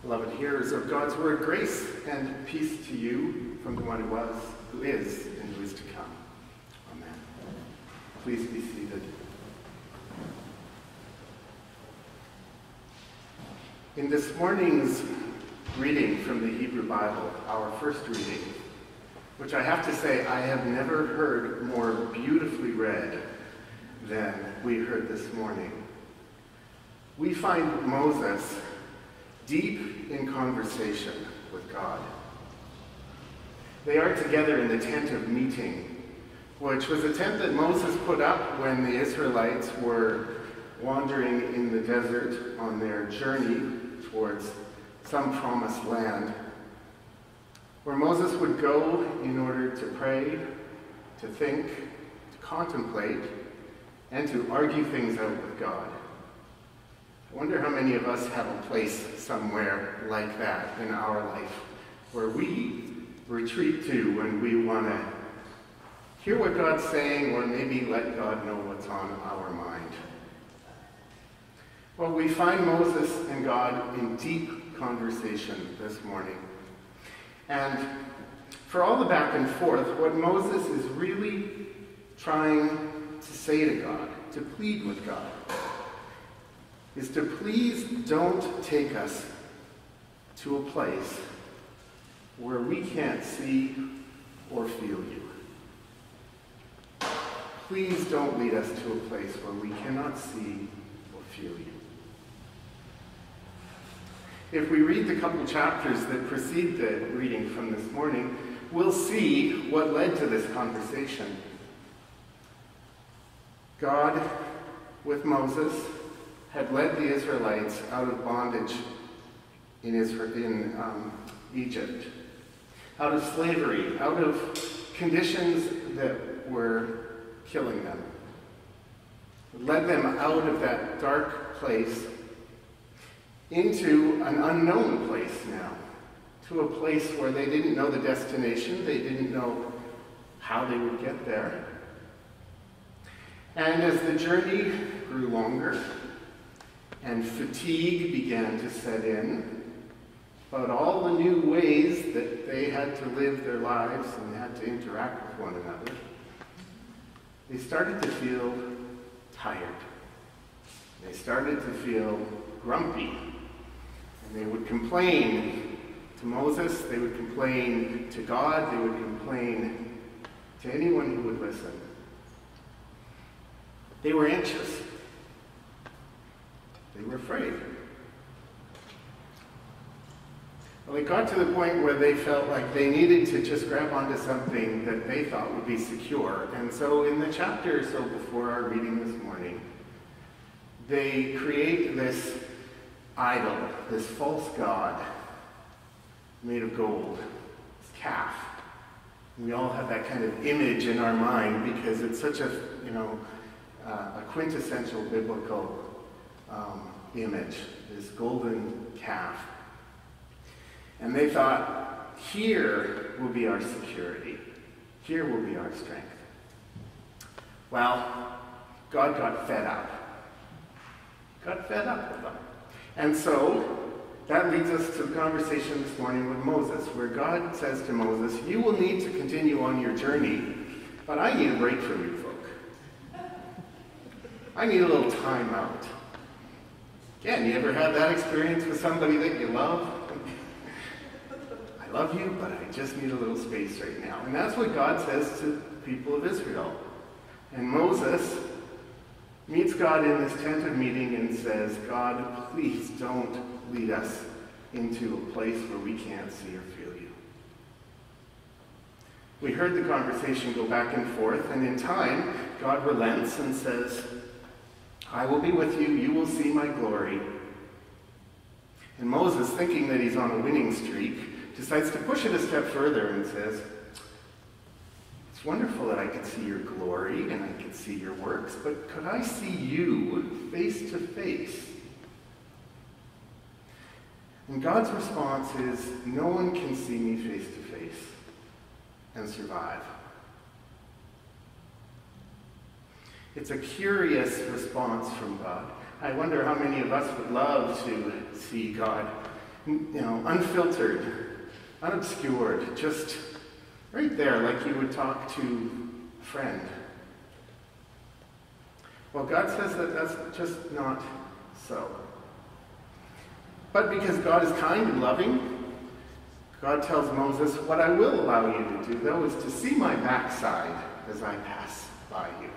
Beloved hearers of God's word, grace and peace to you from the one who was, who is, and who is to come. Amen. Please be seated. In this morning's reading from the Hebrew Bible, our first reading, which I have to say I have never heard more beautifully read than we heard this morning, we find Moses deep in conversation with God. They are together in the tent of meeting, which was a tent that Moses put up when the Israelites were wandering in the desert on their journey towards some promised land, where Moses would go in order to pray, to think, to contemplate, and to argue things out with God. I wonder how many of us have a place somewhere like that in our life where we retreat to when we want to hear what God's saying or maybe let God know what's on our mind. Well, we find Moses and God in deep conversation this morning. And for all the back and forth, what Moses is really trying to say to God, to plead with God, is to please don't take us to a place where we can't see or feel you. Please don't lead us to a place where we cannot see or feel you. If we read the couple chapters that precede the reading from this morning, we'll see what led to this conversation. God, with Moses, had led the Israelites out of bondage in Egypt, out of slavery, out of conditions that were killing them. Led them out of that dark place into an unknown place now, to a place where they didn't know the destination, they didn't know how they would get there. And as the journey grew longer, and fatigue began to set in about all the new ways that they had to live their lives and had to interact with one another, they started to feel tired. They started to feel grumpy. And they would complain to Moses, they would complain to God, they would complain to anyone who would listen. They were anxious. They were afraid. Well, it got to the point where they felt like they needed to just grab onto something that they thought would be secure. And so in the chapter or so before our reading this morning, they create this idol, this false god made of gold, this calf. We all have that kind of image in our mind because it's such a quintessential biblical image, this golden calf. And they thought, here will be our security. Here will be our strength. Well, God got fed up. Got fed up with them. And so, that leads us to the conversation this morning with Moses, where God says to Moses, you will need to continue on your journey, but I need a break from you folk. I need a little time out. Again, you ever had that experience with somebody that you love? I love you, but I just need a little space right now. And that's what God says to the people of Israel. And Moses meets God in this tent of meeting and says, God, please don't lead us into a place where we can't see or feel you. We heard the conversation go back and forth, and in time, God relents and says, I will be with you, you will see my glory. And Moses, thinking that he's on a winning streak, decides to push it a step further and says, it's wonderful that I could see your glory and I could see your works, but could I see you face to face? And God's response is, no one can see me face to face and survive. It's a curious response from God. I wonder how many of us would love to see God unfiltered, unobscured, just right there like you would talk to a friend. Well, God says that that's just not so. But because God is kind and loving, God tells Moses, what I will allow you to do, though, is to see my backside as I pass by you.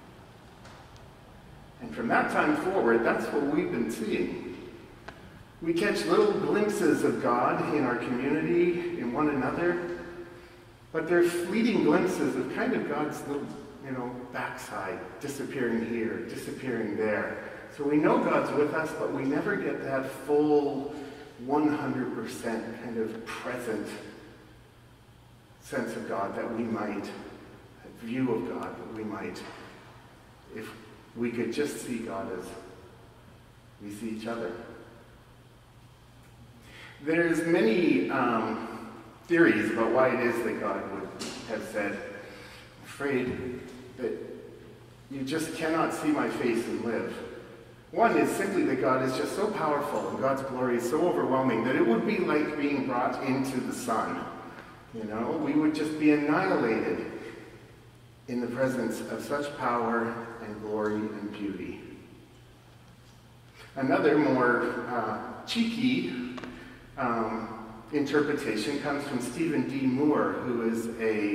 And from that time forward, that's what we've been seeing. We catch little glimpses of God in our community, in one another, but they're fleeting glimpses of kind of God's little, backside, disappearing here, disappearing there. So we know God's with us, but we never get that full 100% kind of present sense of God that we might, that view of God that we might, if we could just see God as we see each other. There's many theories about why it is that God would have said, I'm afraid that you just cannot see my face and live. One is simply that God is just so powerful and God's glory is so overwhelming that it would be like being brought into the sun. We would just be annihilated in the presence of such power and glory and beauty. Another more cheeky interpretation comes from Stephen D. Moore, who is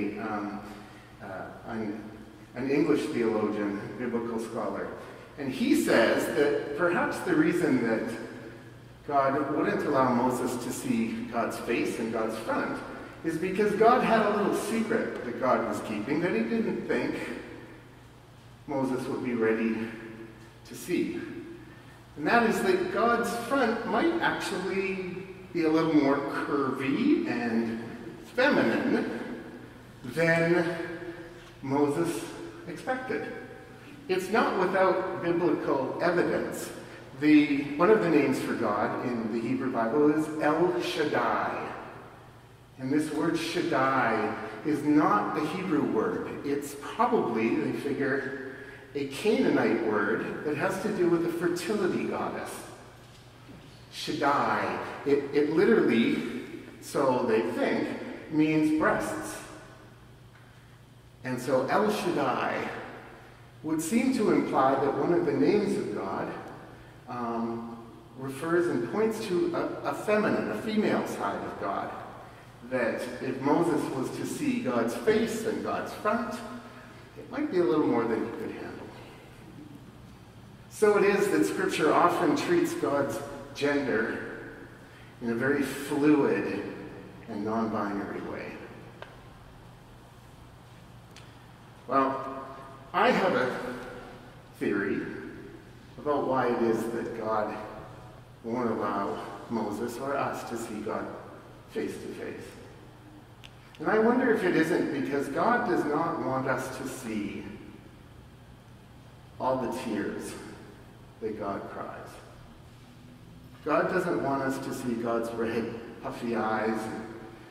an English theologian, biblical scholar. And he says that perhaps the reason that God wouldn't allow Moses to see God's face and God's front is because God had a little secret that God was keeping that he didn't think Moses would be ready to see. And that is that God's front might actually be a little more curvy and feminine than Moses expected. It's not without biblical evidence. One of the names for God in the Hebrew Bible is El Shaddai. And this word Shaddai is not the Hebrew word. It's probably, they figure, a Canaanite word that has to do with a fertility goddess. Shaddai. It literally, so they think, means breasts. And so El Shaddai would seem to imply that one of the names of God refers and points to a feminine, a female side of God. That if Moses was to see God's face and God's front, it might be a little more than he could handle. So it is that Scripture often treats God's gender in a very fluid and non-binary way. Well, I have a theory about why it is that God won't allow Moses or us to see God face to face. And I wonder if it isn't because God does not want us to see all the tears that God cries. God doesn't want us to see God's red, puffy eyes and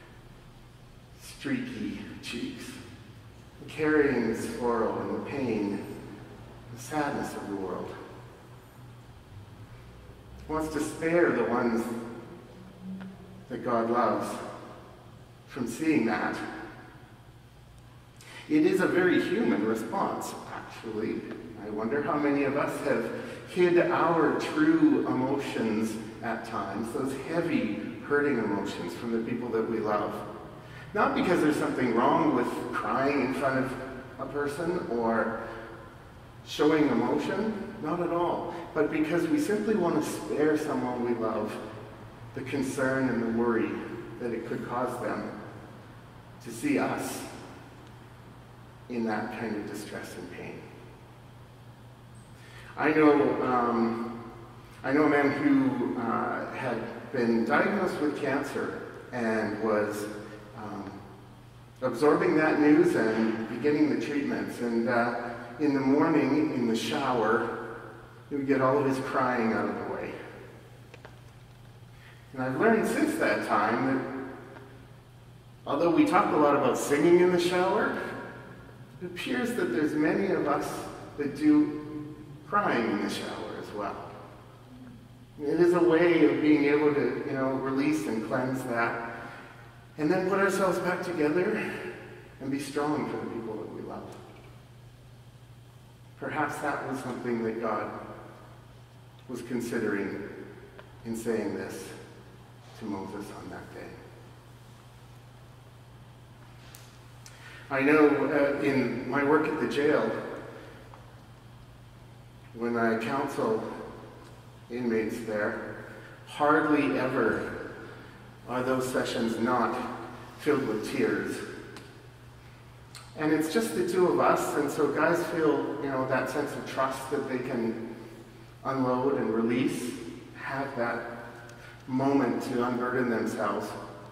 streaky cheeks, the carrying the sorrow and the pain, the sadness of the world. He wants to spare the ones that God loves from seeing that. It is a very human response, actually. I wonder how many of us have hid our true emotions at times, those heavy, hurting emotions from the people that we love. Not because there's something wrong with crying in front of a person or showing emotion, not at all, but because we simply want to spare someone we love the concern and the worry that it could cause them to see us in that kind of distress and pain. I know a man who had been diagnosed with cancer and was absorbing that news and beginning the treatments. And in the morning, in the shower, he would get all of his crying out of the way. And I've learned since that time that although we talk a lot about singing in the shower, it appears that there's many of us that do crying in the shower as well. It is a way of being able to, release and cleanse that. And then put ourselves back together and be strong for the people that we love. Perhaps that was something that God was considering in saying this to Moses on that day. I know in my work at the jail, when I counsel inmates there, hardly ever are those sessions not filled with tears. And it's just the two of us, and so guys feel, that sense of trust that they can unload and release, have that moment to unburden themselves.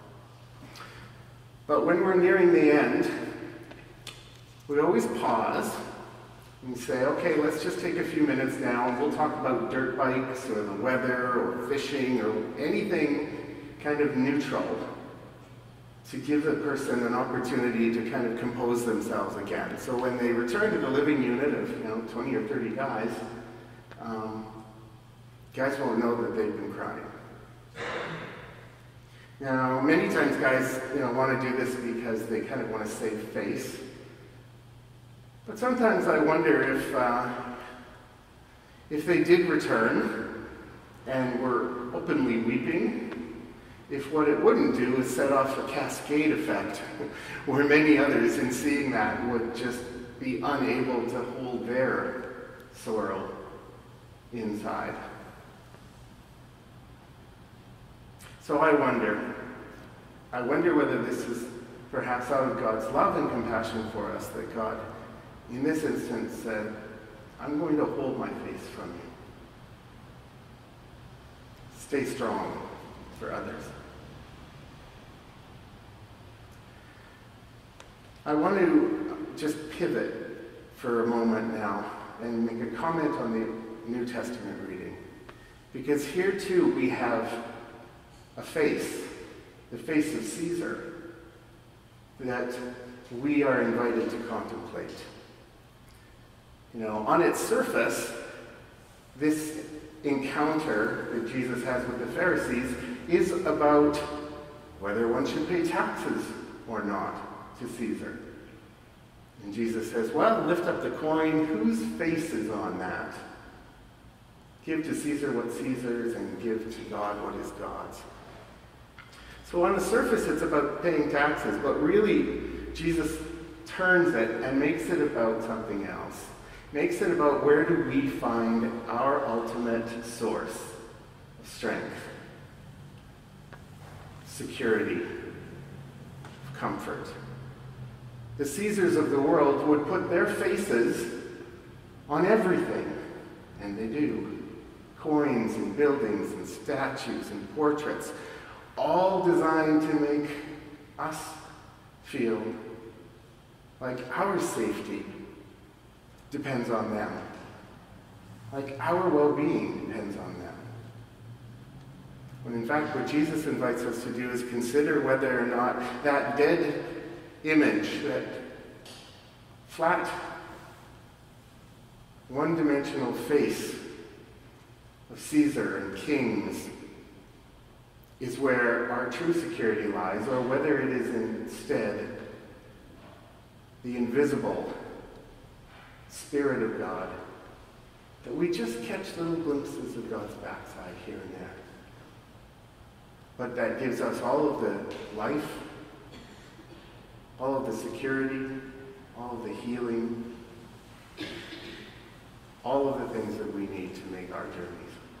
But when we're nearing the end, we always pause and say, okay, let's just take a few minutes now and we'll talk about dirt bikes or the weather or fishing or anything kind of neutral to give the person an opportunity to kind of compose themselves again. So when they return to the living unit of 20 or 30 guys, guys won't know that they've been crying. Now, many times guys want to do this because they kind of want to save face. But sometimes I wonder if they did return and were openly weeping, if what it wouldn't do is set off a cascade effect where many others in seeing that would just be unable to hold their sorrow inside. So I wonder whether this is perhaps out of God's love and compassion for us that God, in this instance, said, I'm going to hold my face from you. Stay strong for others. I want to just pivot for a moment now and make a comment on the New Testament reading. Because here too we have a face, the face of Caesar, that we are invited to contemplate. On its surface, this encounter that Jesus has with the Pharisees is about whether one should pay taxes or not to Caesar. And Jesus says, well, lift up the coin. Whose face is on that? Give to Caesar what's Caesar's and give to God what is God's. So on the surface, it's about paying taxes, but really, Jesus turns it and makes it about something else. Makes it about where do we find our ultimate source of strength, security, comfort. The Caesars of the world would put their faces on everything, and they do. Coins and buildings and statues and portraits, all designed to make us feel like our safety depends on them. Like our well-being depends on them. When in fact what Jesus invites us to do is consider whether or not that dead image, that flat, one-dimensional face of Caesar and kings is where our true security lies, or whether it is instead the invisible Spirit of God, that we just catch little glimpses of God's backside here and there. But that gives us all of the life, all of the security, all of the healing, all of the things that we need to make our journeys.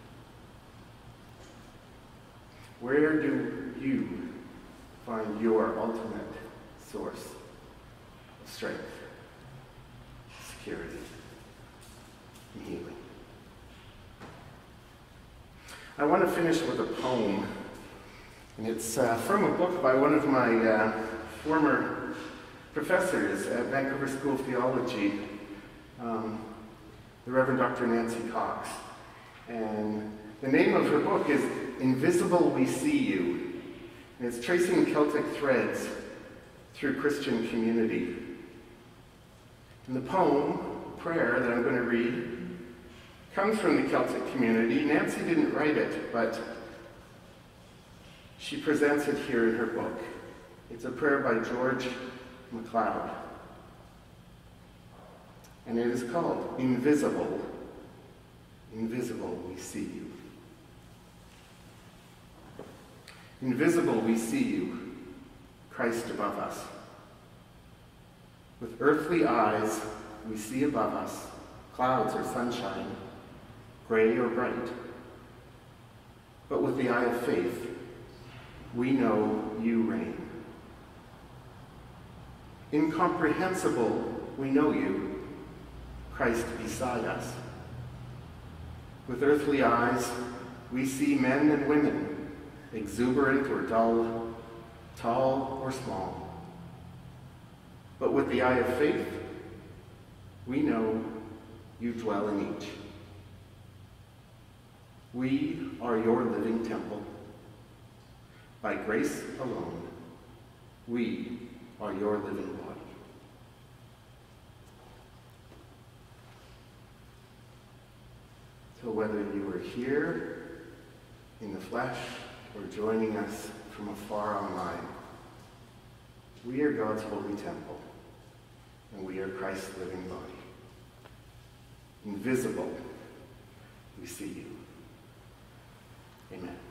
Where do you find your ultimate source of strength, security, and healing? I want to finish with a poem, and it's from a book by one of my former professors at Vancouver School of Theology, the Reverend Dr. Nancy Cox. And the name of her book is Invisible We See You, and it's tracing Celtic threads through Christian community. And the poem, prayer that I'm going to read, comes from the Celtic community. Nancy didn't write it, but she presents it here in her book. It's a prayer by George MacLeod. And it is called Invisible. Invisible, we see you. Invisible, we see you, Christ above us. With earthly eyes, we see above us clouds or sunshine, gray or bright. But with the eye of faith, we know you reign. Incomprehensible, we know you, Christ beside us. With earthly eyes, we see men and women, exuberant or dull, tall or small. But with the eye of faith, we know you dwell in each. We are your living temple. By grace alone, we are your living body. So whether you are here in the flesh or joining us from afar online, we are God's holy temple, and we are Christ's living body. Invisible, we see you. Amen.